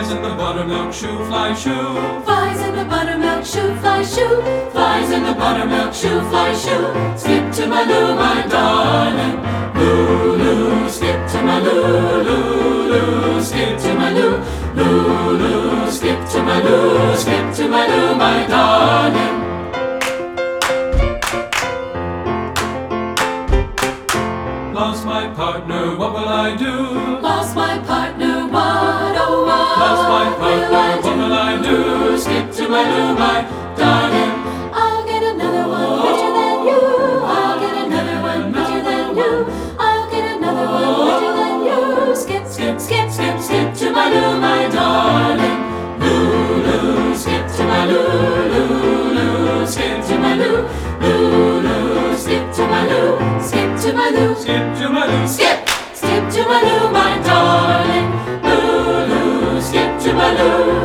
Flies in the buttermilk shoe, fly shoe. Flies in the buttermilk shoe, fly shoe. Flies in the buttermilk shoe, fly shoe. Skip to my Lou, my darling. Lulu, skip to my Lulu, skip to my Lulu, skip to my Lou, skip to my Lou, my darling. Lost my partner, what will I do? Lost my partner, what oh what? Lost my partner, what will I do? Skip to my Lou, my darling. I'll get another one richer than you. I'll get another one richer than you. I'll get another one richer than you. Skip, skip, skip, skip, skip to my Lou, my darling. Lulu, skip to my Lulu, skip to my Lulu, skip to my Lou, skip to my Lou, Skip to my Lou. skip, skip to my Lou, my darling. Lulu, skip to my Lou.